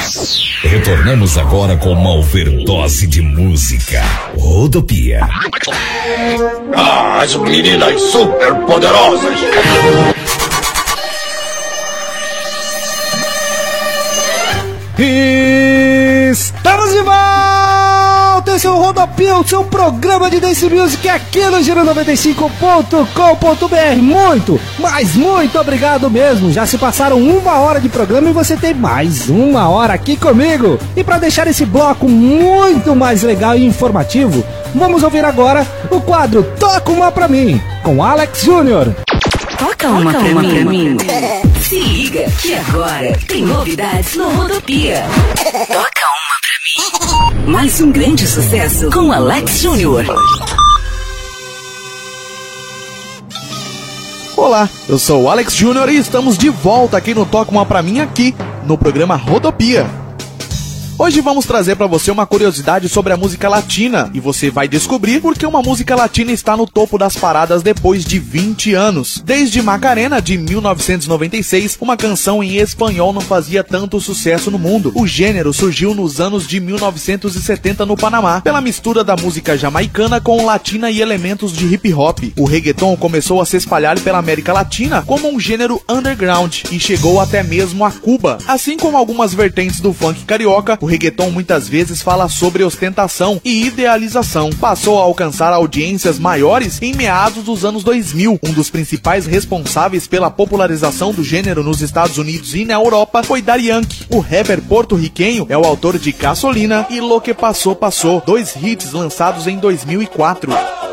Retornamos agora com uma overdose de música. Rodopia. As meninas super poderosas. Estamos de volta! Esse é o Rodopia, o seu programa de Dance Music aqui no Giro95.com.br. Muito, mas muito obrigado mesmo. Já se passaram 1 hora de programa e você tem mais 1 hora aqui comigo. E para deixar esse bloco muito mais legal e informativo, vamos ouvir agora o quadro Toca Uma Pra Mim, com Alex Júnior. Toca uma pra mim. Se liga que agora tem novidades no Rodopia. Toca uma pra mim. Mais um grande sucesso com Alex Júnior. Olá, eu sou o Alex Júnior e estamos de volta aqui no Toca Uma Pra Mim, aqui no programa Rodopia. Hoje vamos trazer para você uma curiosidade sobre a música latina e você vai descobrir por que uma música latina está no topo das paradas depois de 20 anos. Desde Macarena, de 1996, uma canção em espanhol não fazia tanto sucesso no mundo. O gênero surgiu nos anos de 1970 no Panamá, pela mistura da música jamaicana com latina e elementos de hip hop. O reggaeton começou a se espalhar pela América Latina como um gênero underground e chegou até mesmo a Cuba. Assim como algumas vertentes do funk carioca, o reggaeton muitas vezes fala sobre ostentação e idealização. Passou a alcançar audiências maiores em meados dos anos 2000. Um dos principais responsáveis pela popularização do gênero nos Estados Unidos e na Europa foi Daddy Yankee. O rapper porto-riquenho é o autor de Gasolina e Lo Que Passó Passó, 2 hits lançados em 2004.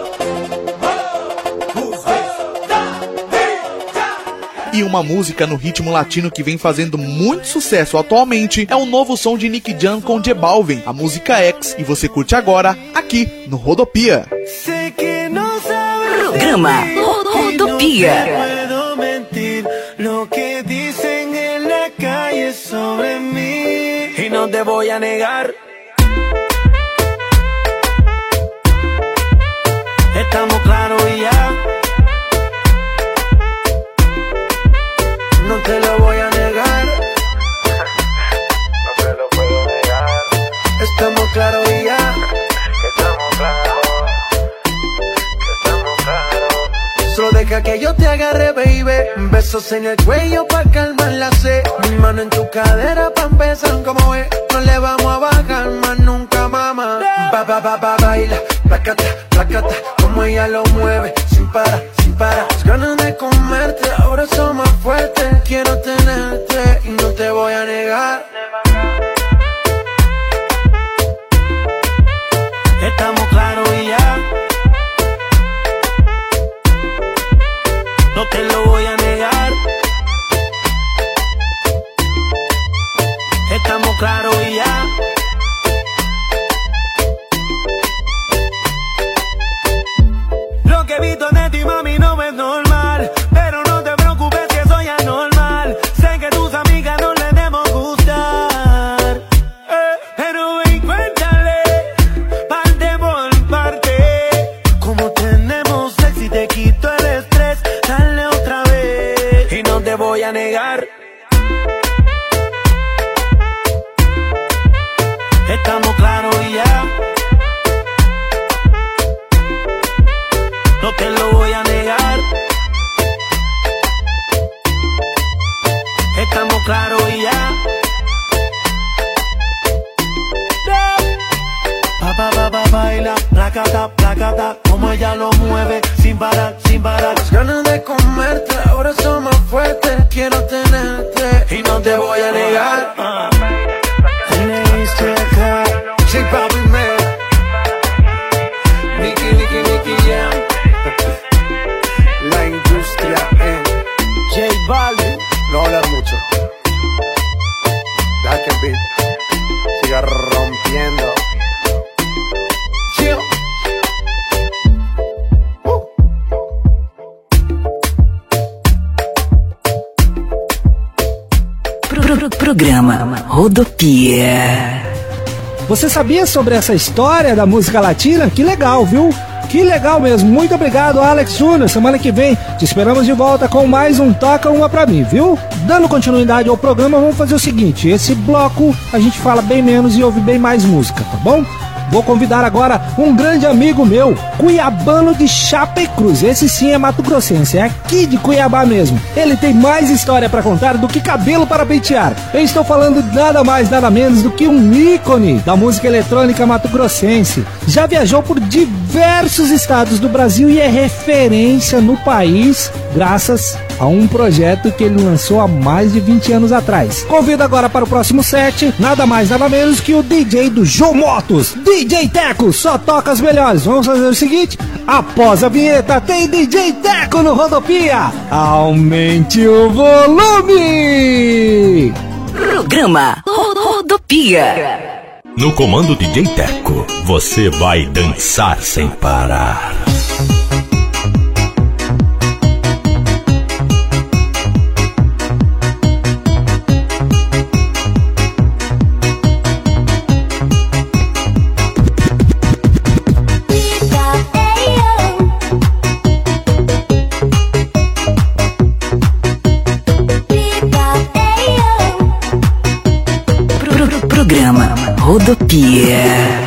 E uma música no ritmo latino que vem fazendo muito sucesso atualmente é o novo som de Nicky Jam com J Balvin, a música X, e você curte agora, aqui no Rodopia. Programa Rodopia. Estamos claros y ya. No te lo voy a negar. No te lo puedo negar. Estamos claros y ya. Estamos claros. Estamos claros. Solo deja que yo te agarre, baby. Besos en el cuello pa' calmar la sed. Mi mano en tu cadera pa' empezar como es. No le vamos a bajar más nunca, mamá. Baila, placata, placata. Como ella lo mueve, sin parar, sin parar. Las ganas de comerte, ahora son más fuertes. Quiero tenerte y no te voy a negar. Estamos claros y ya. No te lo voy a negar. Estamos claros y ya. Lo que he visto de ti, mami, no es normal. Pero no te preocupes que soy anormal. Sé que tus amigas no les debemos gustar. Pero ven, cuéntale, parte por parte. Como tenemos sexy, te quito el estrés. Dale otra vez. Y no te voy a negar. Estamos claros y ya. No te lo voy a negar. Estamos claros y ya. Baila, placata, placata. Como ella lo mueve, sin parar, sin parar. Las ganas de comerte, ahora son más fuertes. Quiero tenerte y no te voy a negar. J Balvin, man. Nicky Jam. La industria en J Balvin. No hablar mucho. Deja que el beat siga rompiendo. Chill. Programa Rodopia. Você sabia sobre essa história da música latina? Que legal, viu? Que legal mesmo, muito obrigado, Alex Júnior. Semana que vem te esperamos de volta com mais um Toca Uma Pra Mim, viu? Dando continuidade ao programa, vamos fazer o seguinte: esse bloco a gente fala bem menos e ouve bem mais música, tá bom? Vou convidar agora um grande amigo meu, cuiabano de Chapecruz. Esse sim é mato-grossense, é aqui de Cuiabá mesmo. Ele tem mais história pra contar do que cabelo para pentear. Eu estou falando nada mais, nada menos do que um ícone da música eletrônica mato-grossense. Já viajou por diversos estados do Brasil e é referência no país graças a um projeto que ele lançou há mais de 20 anos atrás. Convido agora para o próximo set, nada mais, nada menos que o DJ do João Motos, DJ Teco, só toca as melhores. Vamos fazer o seguinte: após a vinheta tem DJ Teco no Rodopia. Aumente o volume! Programa Rodopia. No comando DJ Teco, você vai dançar sem parar. Programa Rodopia.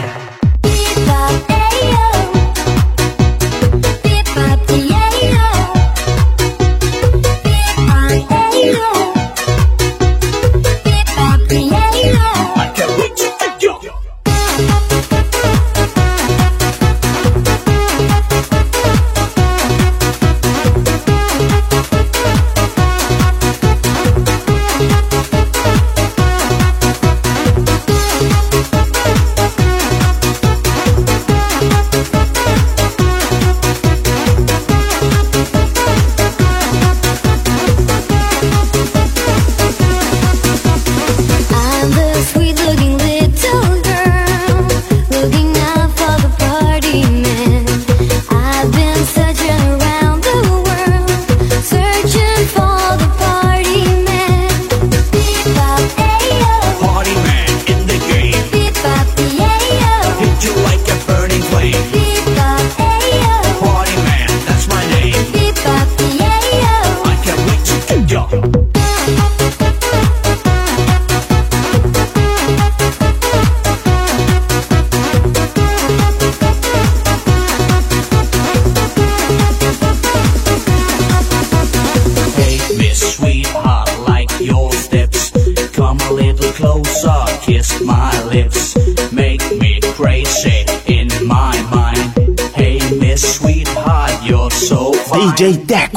DJ Teco.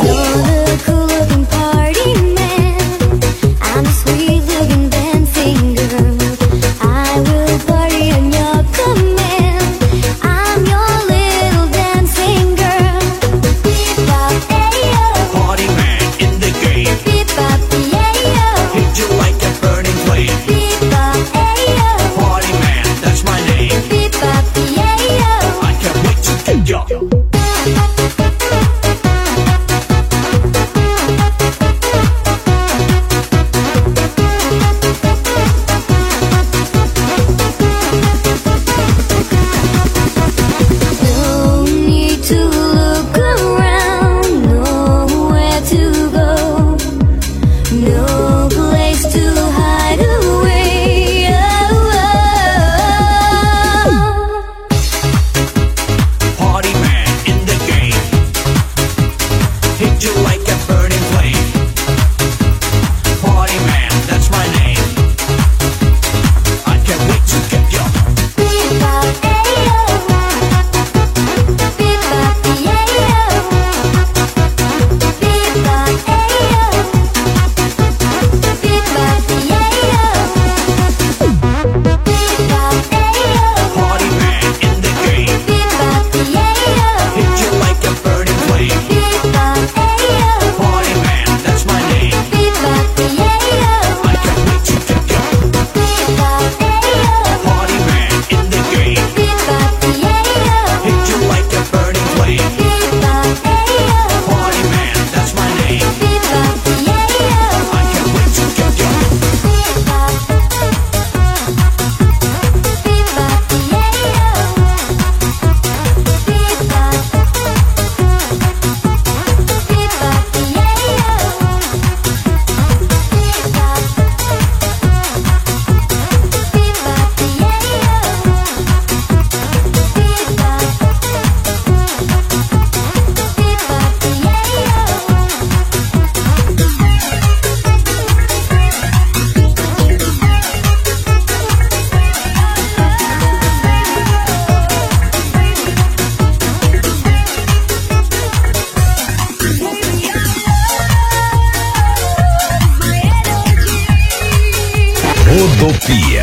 Rodopia.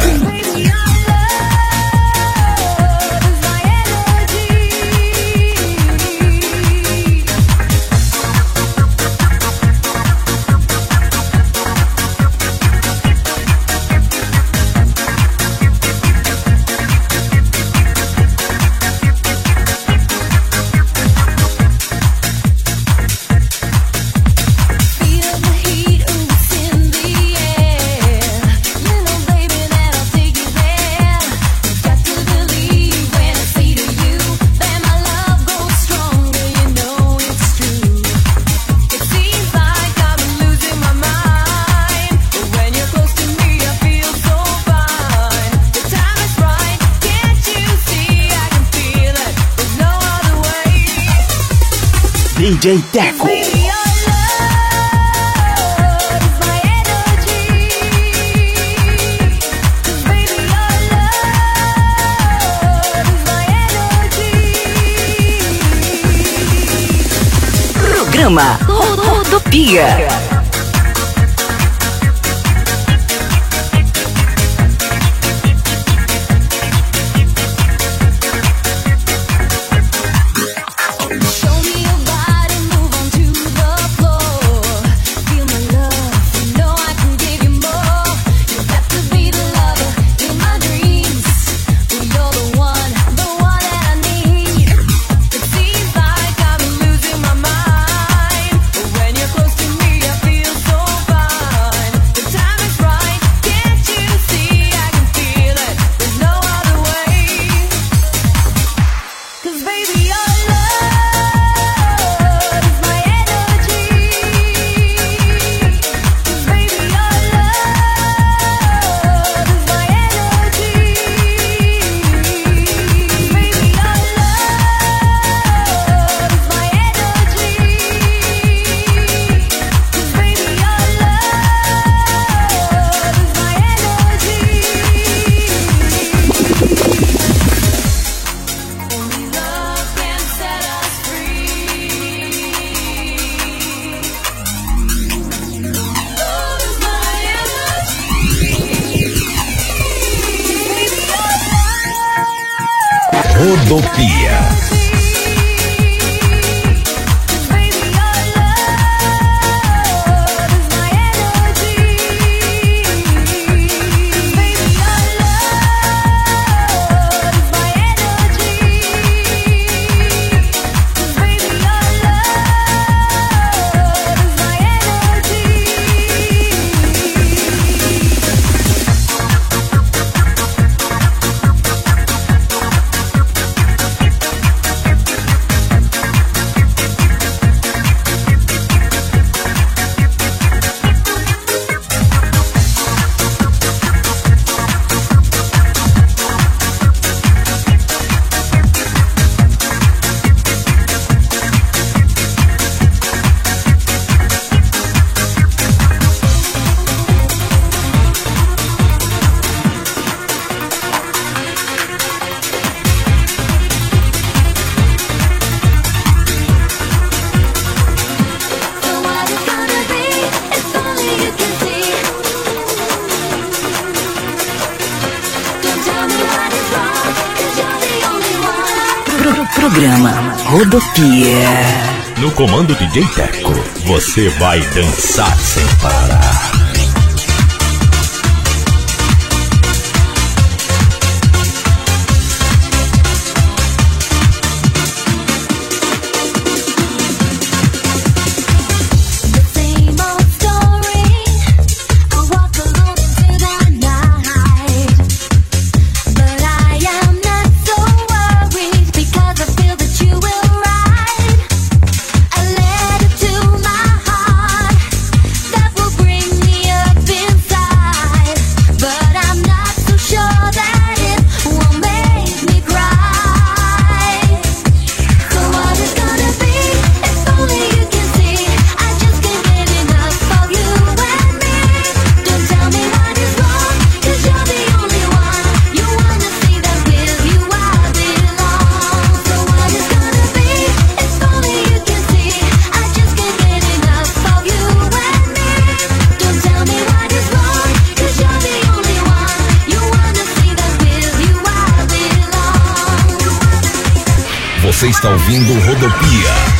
DJ Teco. Programa Rodopia. Rodopia. Programa Rodopia. No comando DJ Teco, você vai dançar sem parar. Bring Você está ouvindo Rodopia.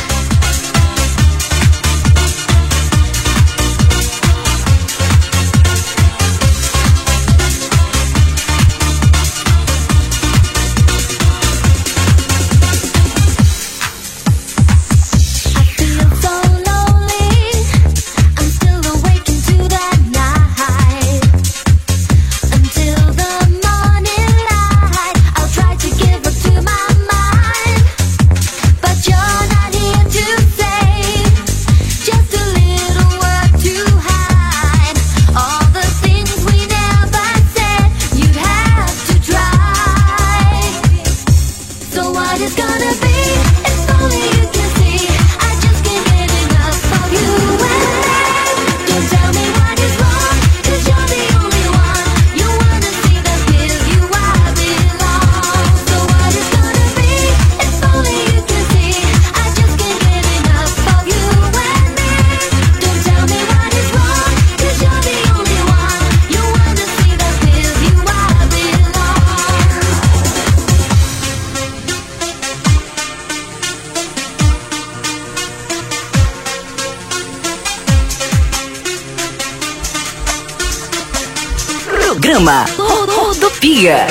Programa Rodopia.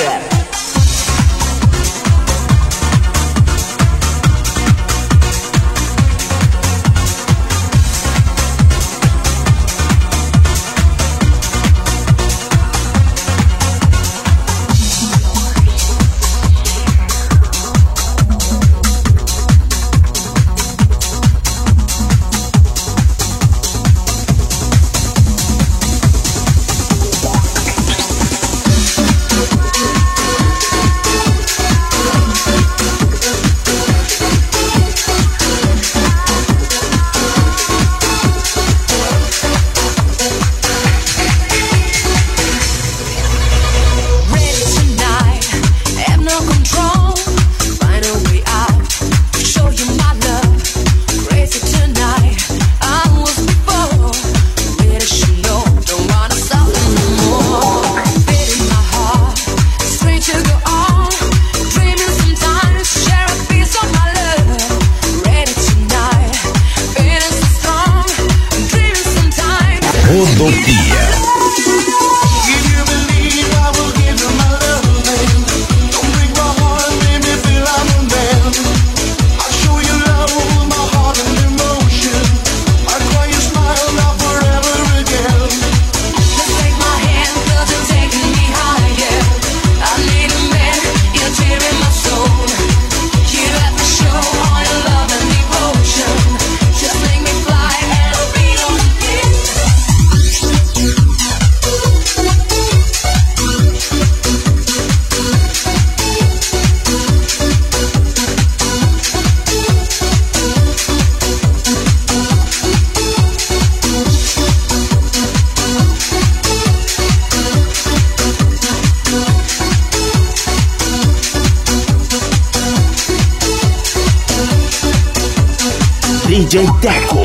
DJ Teco.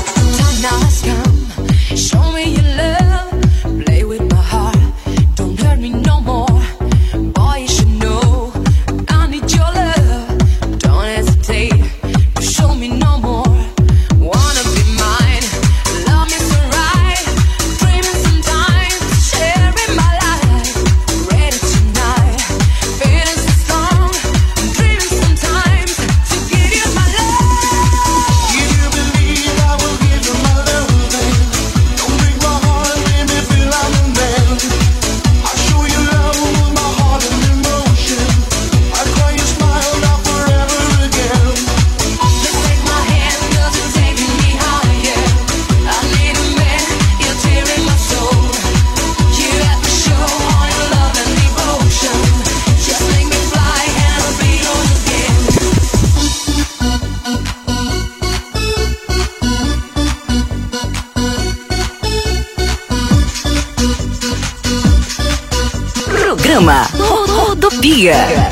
Programa Rodopia.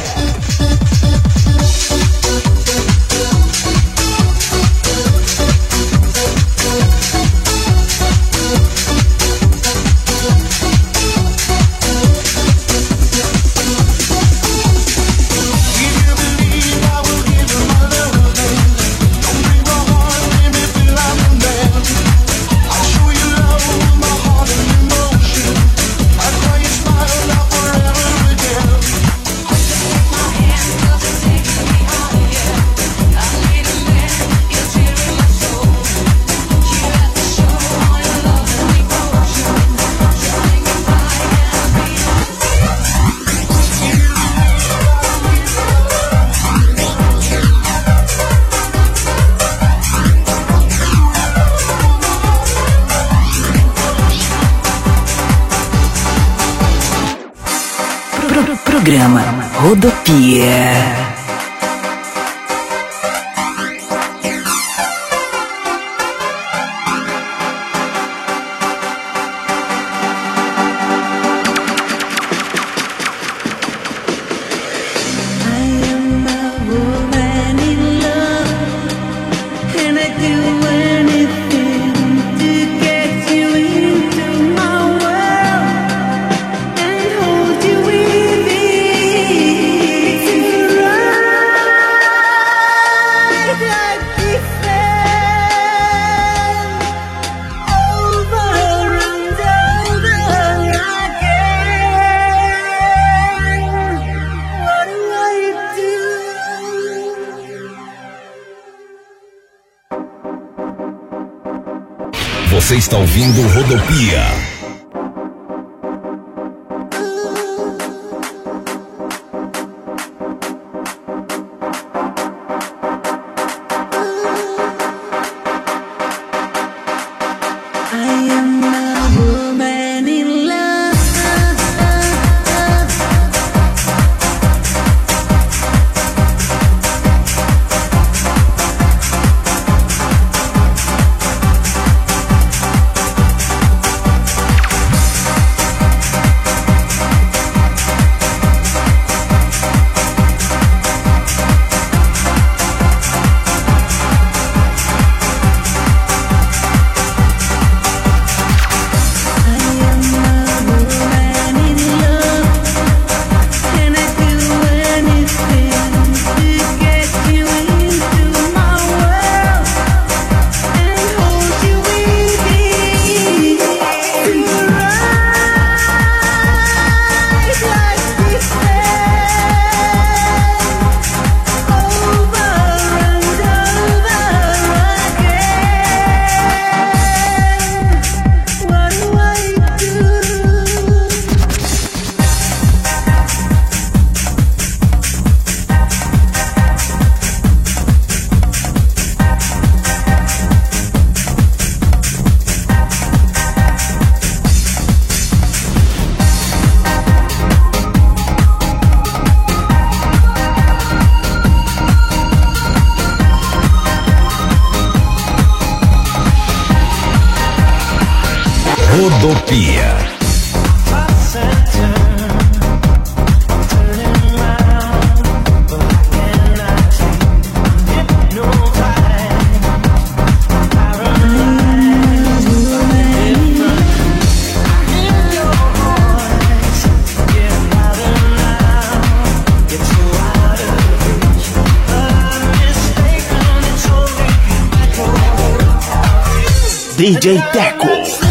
Programa Rodopia. Você está ouvindo Rodopia. Rodopia. DJ Teco.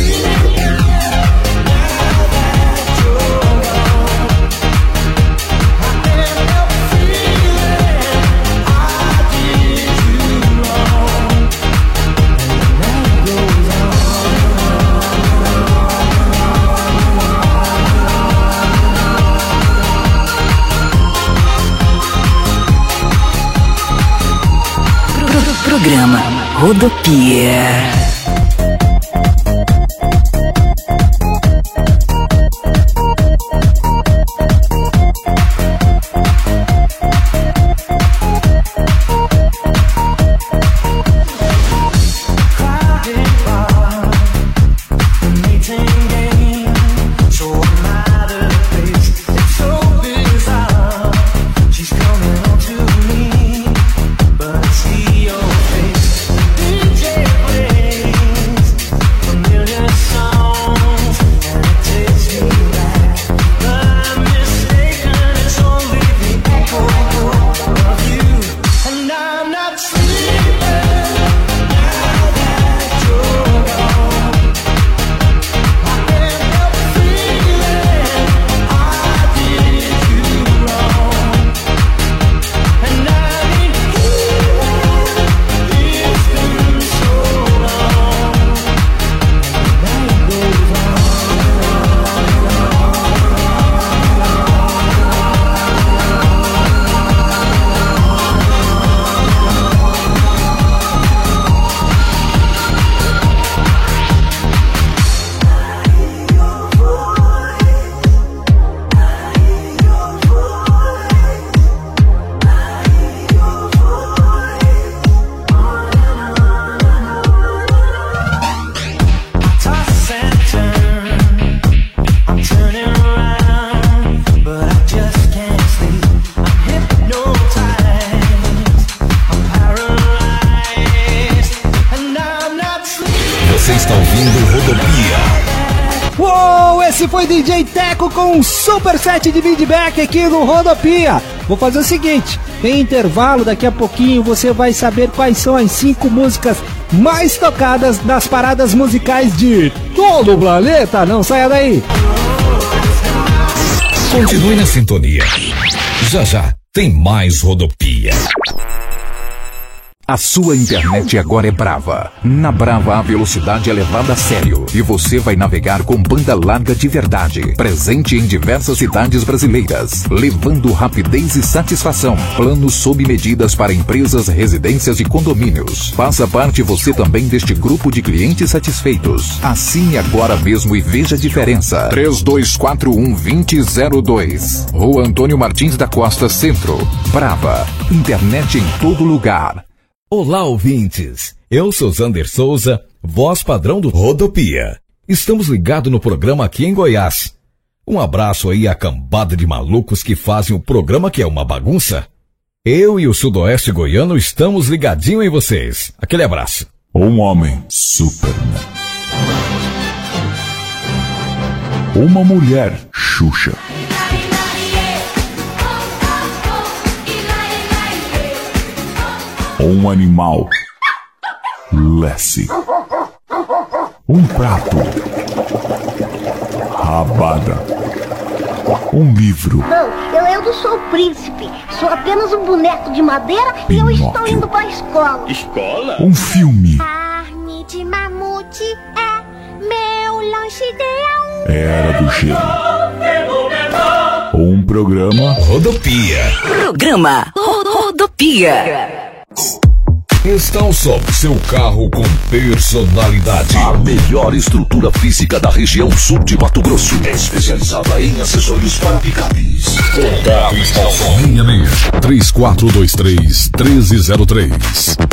Programa Rodopia. DJ play foi DJ Teco com um super set de feedback aqui no Rodopia. Vou fazer o seguinte, tem intervalo, daqui a pouquinho você vai saber quais são as 5 músicas mais tocadas nas paradas musicais de todo o planeta. Não saia daí. Continue na sintonia. Já já tem mais Rodopia. A sua internet agora é Brava. Na Brava a velocidade é levada a sério e você vai navegar com banda larga de verdade. Presente em diversas cidades brasileiras, levando rapidez e satisfação. Planos sob medidas para empresas, residências e condomínios. Faça parte você também deste grupo de clientes satisfeitos. Assine agora mesmo e veja a diferença. 3241-2002. Rua Antônio Martins da Costa, Centro. Brava. Internet em todo lugar. Olá, ouvintes. Eu sou Zander Souza, voz padrão do Rodopia. Estamos ligados no programa aqui em Goiás. Um abraço aí à cambada de malucos que fazem o programa que é uma bagunça. Eu e o Sudoeste Goiano estamos ligadinho em vocês. Aquele abraço. Um homem, Superman. Uma mulher, Xuxa. Um animal, Lassie. Um prato, Rabada. Um livro. Não, eu não sou o príncipe. Sou apenas um boneco de madeira. Pinóquio. E eu estou indo para a escola. Escola? Um filme. Carne de mamute é meu lanche ideal. Era do Gelo. Um programa, Rodopia. Programa Rodopia. Instalação seu carro com personalidade. A melhor estrutura física da região sul de Mato Grosso. Especializada em acessórios para picapes. Carro instalação 3423-1303.